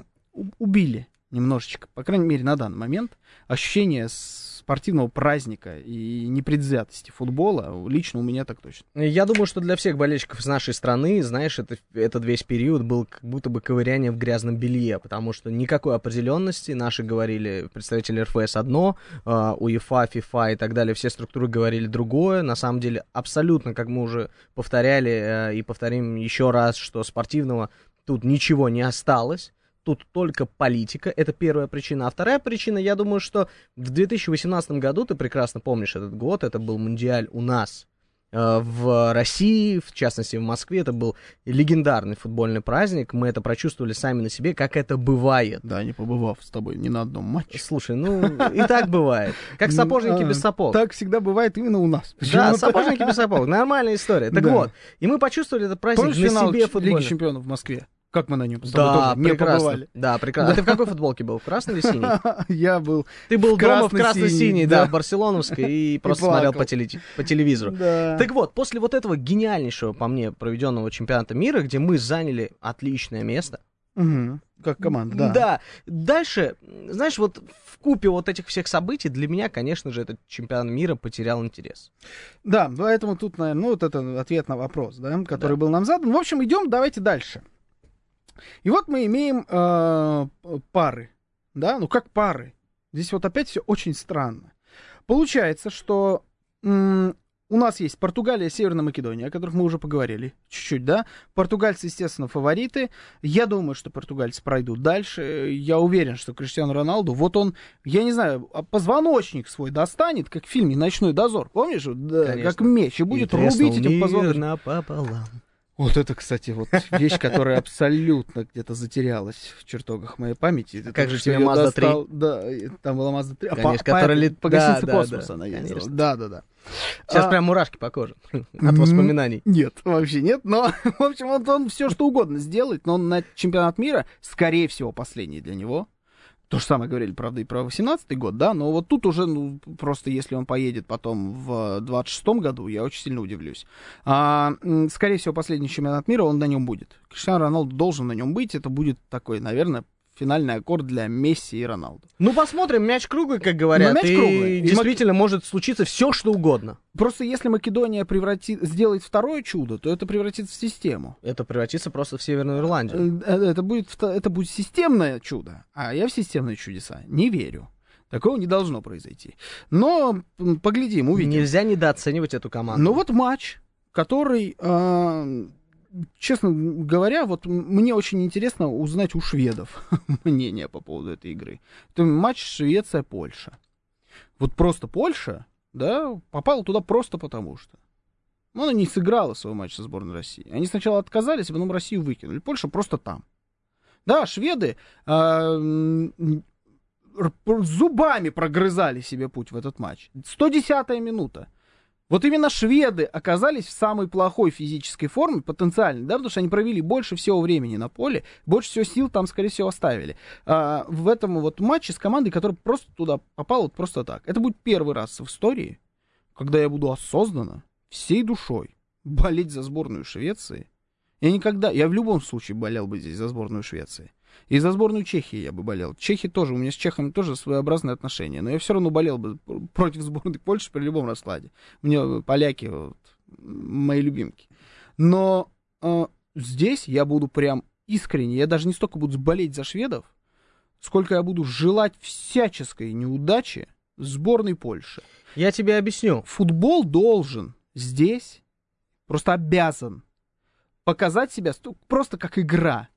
убили немножечко, по крайней мере, на данный момент, ощущение спортивного праздника и непредвзятости футбола, лично у меня так точно. Я думаю, что для всех болельщиков из нашей страны, знаешь, это, этот весь период был как будто бы ковыряние в грязном белье, потому что никакой определенности, наши говорили, представители эр эф эс одно, УЕФА, ФИФА и так далее, все структуры говорили другое, на самом деле абсолютно, как мы уже повторяли и повторим еще раз, что спортивного тут ничего не осталось. Тут только политика, это первая причина. А вторая причина, я думаю, что в две тысячи восемнадцатом году, ты прекрасно помнишь этот год, это был Мундиаль у нас э, в России, в частности в Москве, это был легендарный футбольный праздник, мы это прочувствовали сами на себе, как это бывает. Да, не побывав с тобой ни на одном матче. Слушай, ну и так бывает, как сапожники без сапог. Так всегда бывает именно у нас. Да, сапожники без сапог, нормальная история. Так вот, и мы почувствовали этот праздник на себе футбольный. Лиги чемпионов в Москве? Как мы на нем да, не побывали. Да, прекрасно. А ты в какой футболке был? В красной или синей? Я был Ты был в дома в красно-синей, да, да, в барселоновской, и просто и смотрел по, теле, по телевизору. Да. Так вот, после вот этого гениальнейшего, по мне, проведенного чемпионата мира, где мы заняли отличное место, Угу. Как команда, да. Да. Дальше, знаешь, вот в купе вот этих всех событий для меня, конечно же, этот чемпионат мира потерял интерес. Да, поэтому тут, наверное, ну, вот это ответ на вопрос, да, который Да. был нам задан. В общем, идем, давайте дальше. И вот мы имеем э, пары, да, ну как пары. Здесь вот опять все очень странно. Получается, что м- у нас есть Португалия, Северная Македония, о которых мы уже поговорили чуть-чуть, да. Португальцы, естественно, фавориты. Я думаю, что португальцы пройдут дальше. Я уверен, что Криштиану Роналду, вот он, я не знаю, позвоночник свой достанет, как в фильме «Ночной дозор». Помнишь? Да, как меч. И будет и рубить этим позвоночником. Напополам. Вот это, кстати, вот вещь, которая абсолютно где-то затерялась в чертогах моей памяти. А как же тебе Мазда три? Да, там была Мазда три. Конечно, которая лет... По гостинице да, космоса да, она ездила. конечно. Да, да, да. Сейчас а... прям мурашки по коже от воспоминаний. Нет, вообще нет. Но, в общем, он, он все что угодно сделает, но он на чемпионат мира, скорее всего, последний для него. То же самое говорили, правда, и про восемнадцатый год, да, но вот тут уже, ну, просто если он поедет потом в двадцать шестом году, я очень сильно удивлюсь. А, скорее всего, последний чемпионат мира, он на нем будет. Криштиану Роналду должен на нем быть, это будет такой, наверное, финальный аккорд для Месси и Роналду. Ну, посмотрим, мяч круглый, как говорят, мяч и круглый. действительно и... может случиться все, что угодно. Просто если Македония превратит, сделает второе чудо, то это превратится в систему. Это превратится просто в Северную Ирландию. Это будет, это будет системное чудо, а я в системные чудеса не верю. Такого не должно произойти. Но поглядим, увидим. Нельзя недооценивать эту команду. Но вот матч, который... Э, честно говоря, вот мне очень интересно узнать у шведов мнение по поводу этой игры. Это матч Швеция-Польша. Вот просто Польша, да, попала туда просто потому что. Ну, она не сыграла свой матч со сборной России. Они сначала отказались, а потом Россию выкинули. Польша просто там. Да, шведы э, зубами прогрызали себе путь в этот матч. сто десятая минута. Вот именно шведы оказались в самой плохой физической форме, потенциальной, да, потому что они провели больше всего времени на поле, больше всего сил там, скорее всего, оставили. А, в этом вот матче с командой, которая просто туда попала вот просто так. Это будет первый раз в истории, когда я буду осознанно, всей душой болеть за сборную Швеции. Я никогда, я в любом случае болел бы здесь за сборную Швеции. И за сборную Чехии я бы болел. Чехи тоже, у меня с чехами тоже своеобразные отношения. Но я все равно болел бы против сборной Польши при любом раскладе. Мне поляки, вот, мои любимки. Но э, здесь я буду прям искренне, я даже не столько буду болеть за шведов, сколько я буду желать всяческой неудачи сборной Польши. Я тебе объясню. Футбол должен здесь, просто обязан показать себя просто как игра.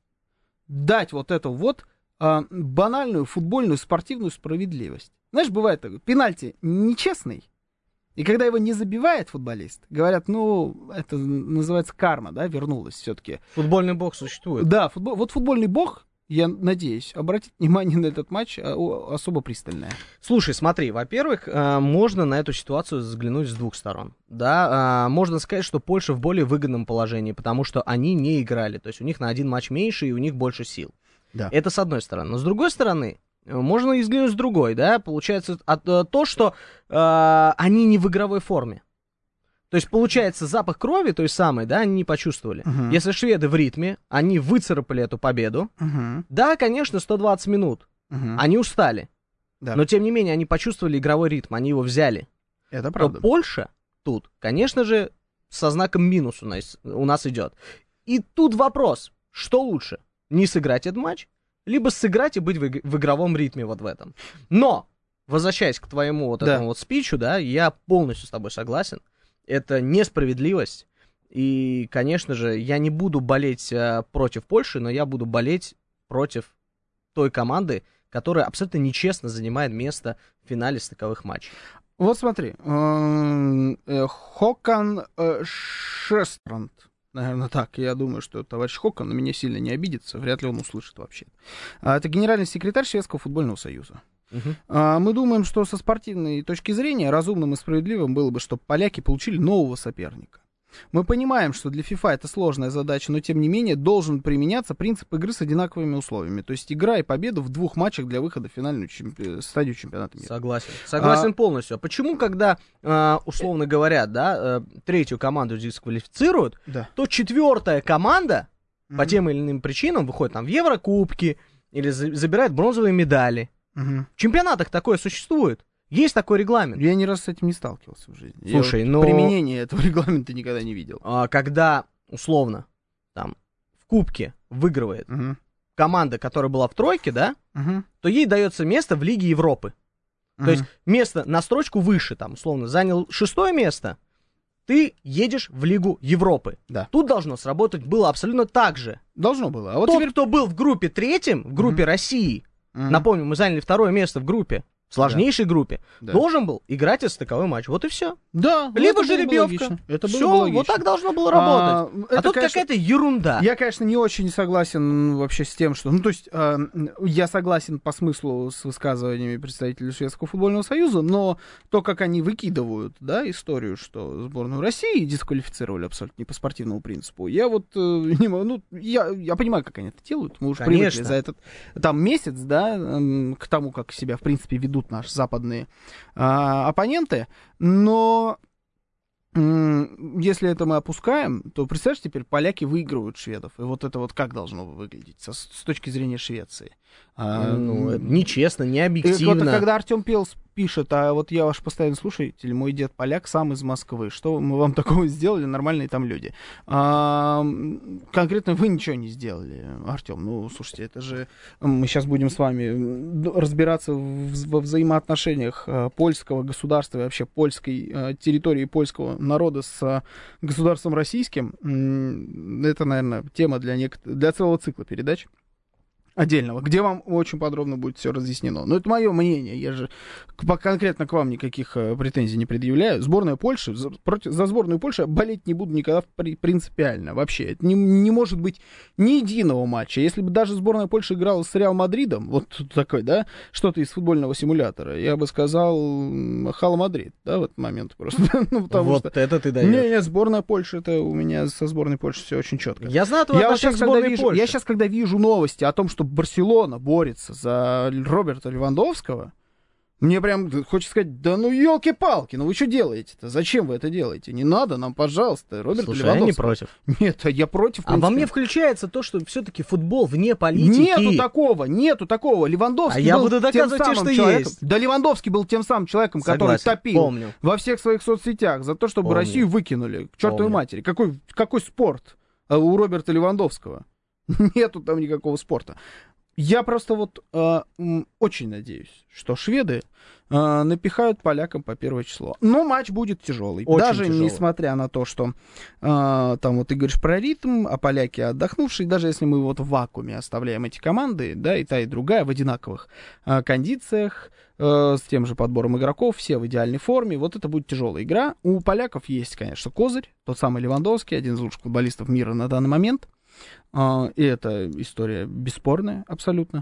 Дать вот эту вот а, банальную футбольную спортивную справедливость. Знаешь, бывает такое, пенальти нечестный, и когда его не забивает футболист, говорят, ну, это называется карма, да, вернулась все-таки. Футбольный бог существует. Да, футбол, вот футбольный бог, я надеюсь, обратит внимание на этот матч особо пристальное. Слушай, смотри, во-первых, можно на эту ситуацию взглянуть с двух сторон. Да, можно сказать, что Польша в более выгодном положении, потому что они не играли. То есть у них на один матч меньше, и у них больше сил. Да. Это с одной стороны. Но с другой стороны, можно и взглянуть с другой, да, получается то, что э, они не в игровой форме. То есть, получается, запах крови той самой, да, они не почувствовали. Uh-huh. Если шведы в ритме, они выцарапали эту победу. Uh-huh. Да, конечно, сто двадцать минут. Uh-huh. Они устали. Да. Но, тем не менее, они почувствовали игровой ритм, они его взяли. Это правда. То Польша тут, конечно же, со знаком минус у нас, у нас идет. И тут вопрос, что лучше? Не сыграть этот матч, либо сыграть и быть в, в игровом ритме вот в этом. Но, возвращаясь к твоему вот да. этому вот спичу, да, я полностью с тобой согласен. Это несправедливость, и, конечно же, я не буду болеть э, против Польши, но я буду болеть против той команды, которая абсолютно нечестно занимает место в финале стыковых матчей. Вот смотри, Хокан Шестранд, наверное, так, я думаю, что товарищ Хокан на меня сильно не обидится, вряд ли он услышит вообще. Это генеральный секретарь Шведского футбольного союза. Uh-huh. Мы думаем, что со спортивной точки зрения разумным и справедливым было бы, чтобы поляки получили нового соперника. Мы понимаем, что для FIFA это сложная задача, но тем не менее должен применяться принцип игры с одинаковыми условиями. То есть игра и победа в двух матчах для выхода в финальную чемпи... стадию чемпионата мира. Согласен. Согласен а... полностью. А почему, когда, условно говоря, да, третью команду дисквалифицируют, да. то четвертая команда mm-hmm. по тем или иным причинам выходит там в Еврокубки или за- забирает бронзовые медали. Mm-hmm. В чемпионатах такое существует. Есть такой регламент. Я ни разу с этим не сталкивался в жизни. Слушай, Я но... вот применение этого регламента никогда не видел. А, когда, условно, там, в кубке выигрывает Mm-hmm. команда, которая была в тройке, да, Mm-hmm. то ей дается место в Лиге Европы. Mm-hmm. То есть место на строчку выше, там, условно, занял шестое место, ты едешь в Лигу Европы. Да. Тут должно сработать было абсолютно так же. Должно было. А вот Тот, теперь... кто был в группе третьем, в группе Mm-hmm. России, Mm-hmm. напомню, мы заняли второе место в группе, в сложнейшей Да. группе, Да. должен был играть стыковой матч. Вот и все. Да. Либо это было бы жеребьевка. логично. Это было Все, бы логично. вот так должно было работать. А, А, это, тут конечно, какая-то ерунда. Я, конечно, не очень согласен вообще с тем, что... Ну, то есть, э, я согласен по смыслу с высказываниями представителей Шведского футбольного союза, но то, как они выкидывают, да, историю, что сборную России дисквалифицировали абсолютно не по спортивному принципу, я вот э, не могу... Ну, я, я понимаю, как они это делают. Мы уже Конечно. привыкли за этот там месяц, да, э, к тому, как себя, в принципе, ведут наши западные э, оппоненты, но... Если это мы опускаем, то, представляешь, теперь поляки выигрывают шведов. И вот это вот как должно выглядеть со, с точки зрения Швеции? А, Ну, это нечестно, не и объективно. вот, когда Артем Пелс пишет, а вот я ваш постоянный слушатель, мой дед поляк, сам из Москвы, что мы вам такого сделали, нормальные там люди. А, конкретно вы ничего не сделали, Артем. Ну, слушайте, это же мы сейчас будем с вами разбираться в, во взаимоотношениях а, польского государства и вообще польской а, территории польского народа с а, государством российским. Это, наверное, тема для, нек- для целого цикла передач отдельного, где вам очень подробно будет все разъяснено. Но это мое мнение, я же к- конкретно к вам никаких э, претензий не предъявляю. Сборная Польши, за, против, за сборную Польши я болеть не буду никогда при, принципиально вообще. Это не, не может быть ни единого матча. Если бы даже сборная Польши играла с Реал Мадридом, вот такой, да, что-то из футбольного симулятора, я бы сказал Хала Мадрид, да, в этот момент просто. ну, потому Вот что... это ты даешь. Не, не, сборная Польши, это у меня со сборной Польши все очень четко. Я знаю твое Я, вот отношение сейчас, к когда сборной вижу, Польши. я сейчас, когда вижу новости о том, что Барселона борется за Роберта Левандовского, мне прям хочется сказать, да ну елки-палки, ну вы что делаете-то? Зачем вы это делаете? Не надо нам, пожалуйста, Роберта Слушай, я не Левандовского. против. Нет, я против. А во мне включается то, что все-таки футбол вне политики. Нету такого, нету такого. Левандовский А я был буду тем доказывать тебе, самым что человеком. есть. Да, Левандовский был тем самым человеком, который Согласен, топил помню. во всех своих соцсетях за то, чтобы Помню. Россию выкинули. К чертовой Помню. матери. Какой, какой спорт а, у Роберта Левандовского? Нету там никакого спорта. Я просто вот э, м, очень надеюсь, что шведы э, напихают полякам по первое число. Но матч будет тяжелый. Очень даже тяжелый. несмотря на то, что э, там вот ты говоришь про ритм, а поляки отдохнувшие, даже если мы вот в вакууме оставляем эти команды, да, и та, и другая в одинаковых э, кондициях, э, с тем же подбором игроков, все в идеальной форме, вот это будет тяжелая игра. У поляков есть, конечно, козырь, тот самый Левандовский, один из лучших футболистов мира на данный момент. Uh, и эта история бесспорная абсолютно.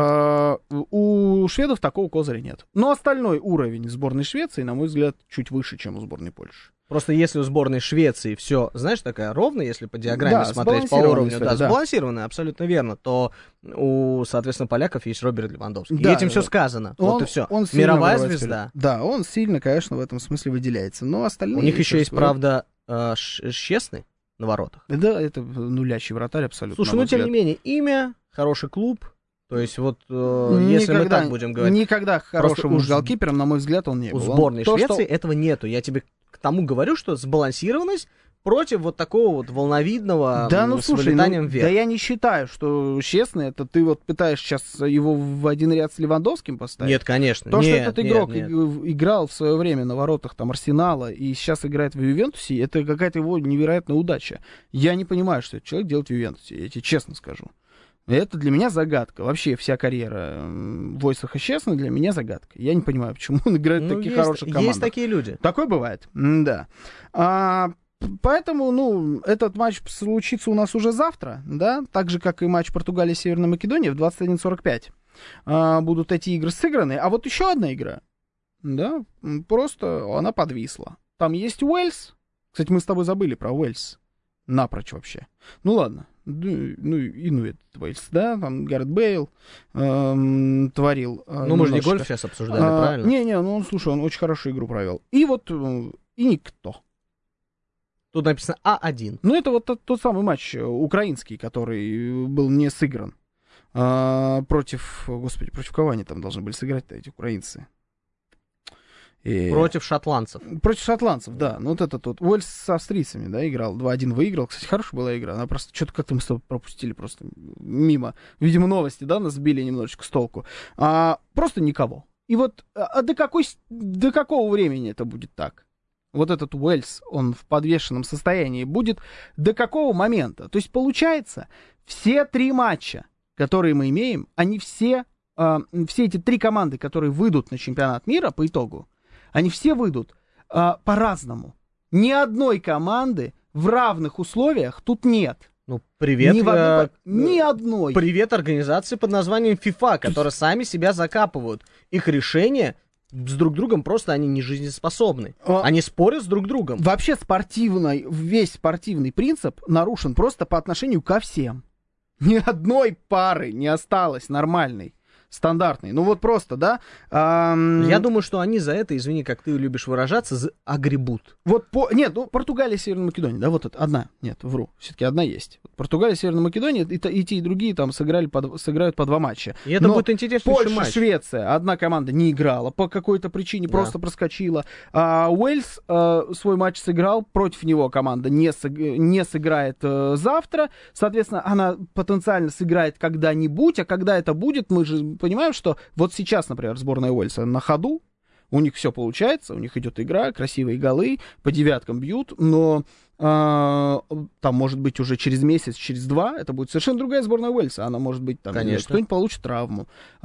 Uh, у шведов такого козыря нет. Но остальной уровень сборной Швеции, на мой взгляд, чуть выше, чем у сборной Польши. Просто если у сборной Швеции все, знаешь, такая ровно, если по диаграмме Да, смотреть по сбалансированная уровню, история, да, да. сбалансированная, абсолютно верно, то у, соответственно, поляков есть Роберт Левандовский. Да, и этим да. все сказано. Он- вот и все. он сильно Мировая вырывает звезда. вперед. Да, он сильно, конечно, в этом смысле выделяется. Но остальные... У них еще есть, что- правда, э, Ш- Щесный на воротах. Да, это нулящий вратарь абсолютно. Слушай, на ну мой тем взгляд. не менее, имя, хороший клуб. То есть вот, э, если мы Никогда- так будем говорить, Никогда хорошим у уж с- голкипером, на мой взгляд, он не у был. Он- сборной то, Швеции что- этого нету. Я тебе к тому говорю, что сбалансированность против вот такого вот волновидного Да, м, ну с слушай, вылетанием ну, вверх. да я не считаю, что честно, это ты вот пытаешься сейчас его в один ряд с Левандовским поставить. Нет, конечно. То, что нет, этот нет, игрок нет. иг- играл в свое время на воротах там Арсенала и сейчас играет в Ювентусе, это какая-то его невероятная удача. Я не понимаю, что этот человек делает в Ювентусе, я тебе честно скажу. Это для меня загадка. Вообще вся карьера м, Войцеха Щесны для меня загадка. Я не понимаю, почему он играет в Ну, таких есть, хороших командах. есть такие люди. Такое бывает, да. А, п- поэтому, ну, этот матч случится у нас уже завтра, да, так же, как и матч Португалии и Северной Македонии в двадцать один сорок пять. А, будут эти игры сыграны. А вот еще одна игра, да, м, просто она подвисла. Там есть Уэльс. Кстати, мы с тобой забыли про Уэльс. Напрочь вообще. Ну ладно. Ну, ну и ну этот Уэльс, да, там Гаррет Бейл эм, творил. э, Ну, мы же не немножечко. гольф сейчас обсуждали, А, правильно? Не-не, ну он, слушай, он очень хорошую игру провел. И вот, э, и никто. Тут написано А один. Ну, это вот тот, тот самый матч украинский, который был не сыгран. А, против, господи, против кого они там должны были сыграть-то, эти украинцы? И... Против шотландцев. Против шотландцев, да. Ну, вот этот вот. Уэльс с австрийцами, да, играл. два один выиграл. Кстати, хорошая была игра. Она просто что-то как-то мы с тобой пропустили просто мимо. Видимо, новости, да, нас сбили немножечко с толку. А, просто никого. И вот а до, какой, до какого времени это будет так? Вот этот Уэльс, он в подвешенном состоянии будет до какого момента? То есть, получается, все три матча, которые мы имеем, они все, э, все эти три команды, которые выйдут на чемпионат мира по итогу, они все выйдут э, по-разному. Ни одной команды в равных условиях тут нет. Ну, привет, ни, э, одной, ни одной. Привет организации под названием FIFA, которые сами себя закапывают. Их решения с друг другом просто они не жизнеспособны. А... Они спорят с друг другом. Вообще спортивный, весь спортивный принцип нарушен просто по отношению ко всем. Ни одной пары не осталось нормальной, стандартной. Ну вот просто, да? Эм... Я думаю, что они за это, извини, как ты любишь выражаться, огребут. Вот по... Нет, ну Португалия, Северная Македония, да, вот это одна. Нет, вру, все-таки одна есть. Португалия, Северная Македония, и, и те, и другие там сыграли по, сыграют по два матча. И это Но будет интересный Польша, матч. Швеция, одна команда не играла, по какой-то причине да. просто проскочила. А Уэльс а, свой матч сыграл, против него команда не, сыг... не сыграет а, завтра. Соответственно, она потенциально сыграет когда-нибудь, а когда это будет, мы же понимаем, что вот сейчас, например, сборная Уэльса на ходу, у них все получается, у них идет игра, красивые голы, по девяткам бьют, но э, там, может быть, уже через месяц, через два, это будет совершенно другая сборная Уэльса. Она, может быть, там, кто-нибудь получит травму,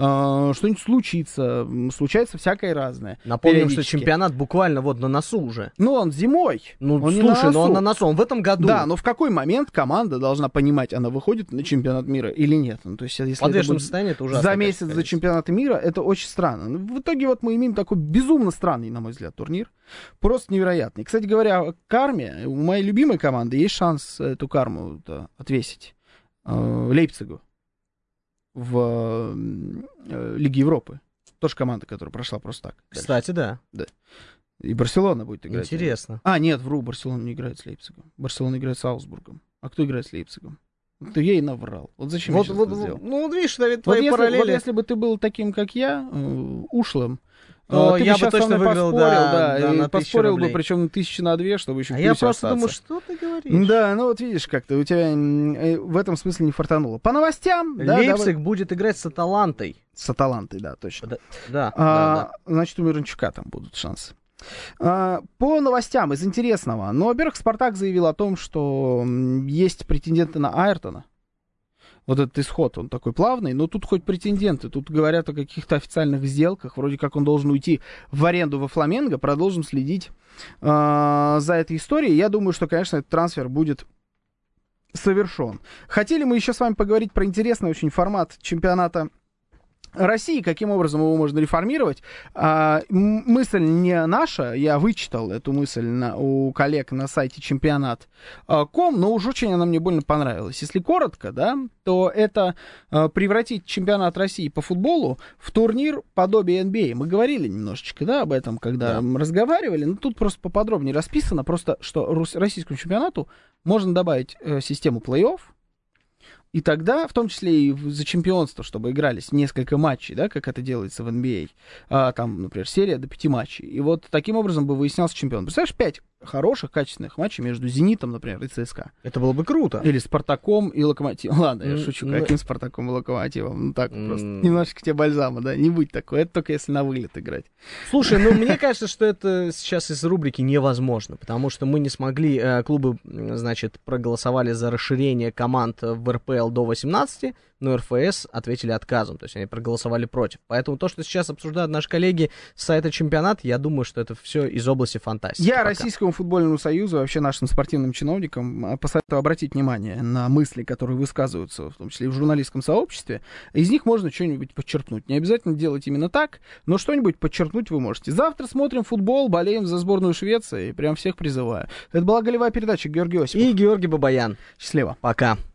э, что-нибудь случится, случается всякое разное. Напомним, что чемпионат буквально вот на носу уже. Ну, он зимой. Ну, он слушай, но он на носу, он в этом году. Да, но в какой момент команда должна понимать, она выходит на чемпионат мира или нет? Ну, то есть, если в подвешенном это состоянии это ужасно. За месяц до чемпионата мира, это очень странно. В итоге вот мы имеем такой безумно странный, на мой взгляд, турнир. Просто невероятный. Кстати говоря, о карме, у моей любимой команды есть шанс эту карму отвесить э, Лейпцигу в э, Лиге Европы. Тоже команда, которая прошла просто так. Кстати, дальше. да. Да. И Барселона будет играть. Интересно. А, нет, вру, Барселона не играет с Лейпцигом. Барселона играет с Аусбургом. А кто играет с Лейпцигом? То я и наврал. Вот зачем вот, я вот, это сделал? Ну, вот видишь, Давид, твои вот если, параллели... Вот если бы ты был таким, как я, э, ушлым, то ты я бы бы точно выиграл, поспорил, да, да, да, и на поспорил рублей. бы, причем тысячи на две, чтобы еще а в я плюсе просто остаться. думаю, что ты говоришь? Да, ну вот видишь как-то, у тебя в этом смысле не фартануло. По новостям... Лейпциг да, давай... будет играть с Аталантой. С Аталантой, да, точно. Да, да, а, да, да. Значит, у Мирончука там будут шансы. А, по новостям из интересного. Ну, во-первых, Спартак заявил о том, что есть претенденты на Айртона. Вот этот исход, он такой плавный, но тут хоть претенденты, тут говорят о каких-то официальных сделках, вроде как он должен уйти в аренду во Фламенго, продолжим следить э, за этой историей. Я думаю, что, конечно, этот трансфер будет совершен. Хотели мы еще с вами поговорить про интересный очень формат чемпионата России, каким образом его можно реформировать. А, мысль не наша, я вычитал эту мысль на, у коллег на сайте чемпионат точка ком, но уж очень она мне больно понравилась. Если коротко, да, то это а, превратить чемпионат России по футболу в турнир подобие эн би эй. Мы говорили немножечко, да, об этом, когда да. разговаривали, но тут просто поподробнее расписано, просто что российскому чемпионату можно добавить э, систему плей-офф. И тогда, в том числе и за чемпионство, чтобы игрались несколько матчей, да, как это делается в эн би эй, а, там, например, серия до пяти матчей. И вот таким образом бы выяснялся чемпион. Представляешь, пять хороших, качественных матчей между «Зенитом», например, и ЦСКА. Это было бы круто. Или «Спартаком» и «Локомотивом». Ладно, я mm, шучу, mm, каким «Спартаком» и «Локомотивом». Ну так, mm. просто немножечко тебе бальзама, да, не будь такой. Это только если на вылет играть. Слушай, ну мне кажется, что это сейчас из рубрики невозможно, потому что мы не смогли, э, клубы, значит, проголосовали за расширение команд в эр пэ эл до восемнадцати, но эр эф эс ответили отказом, то есть они проголосовали против. Поэтому то, что сейчас обсуждают наши коллеги с сайта «Чемпионат», я думаю, что это все из области фантастики. Я пока. Российскому футбольному союзу, вообще нашим спортивным чиновникам посоветую обратить внимание на мысли, которые высказываются, в том числе и в журналистском сообществе. Из них можно что-нибудь подчеркнуть. Не обязательно делать именно так, но что-нибудь подчеркнуть вы можете. Завтра смотрим футбол, болеем за сборную Швеции. Прям всех призываю. Это была голевая передача. Георгий Осипов. И Георгий Бабаян. Счастливо. Пока.